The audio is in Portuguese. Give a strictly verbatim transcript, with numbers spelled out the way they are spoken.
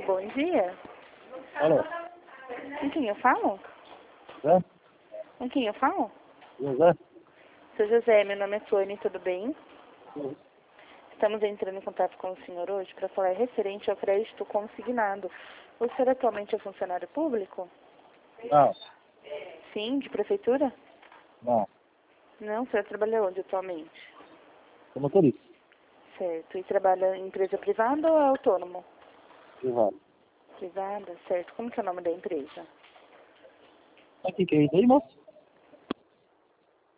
bom dia. Alô? Com quem eu falo? José? Com quem eu falo? José? Seu José, meu nome é Suane, tudo bem? Sim. Estamos entrando em contato com o senhor hoje para falar referente ao crédito consignado. O senhor atualmente é funcionário público? Não, Sim, de prefeitura? não. Não, o senhor trabalha onde atualmente? Sou motorista. Certo. E trabalha em empresa privada ou é autônomo? Privado. Privada, certo. Como que é o nome da empresa? Sabe o que que é isso aí, moço?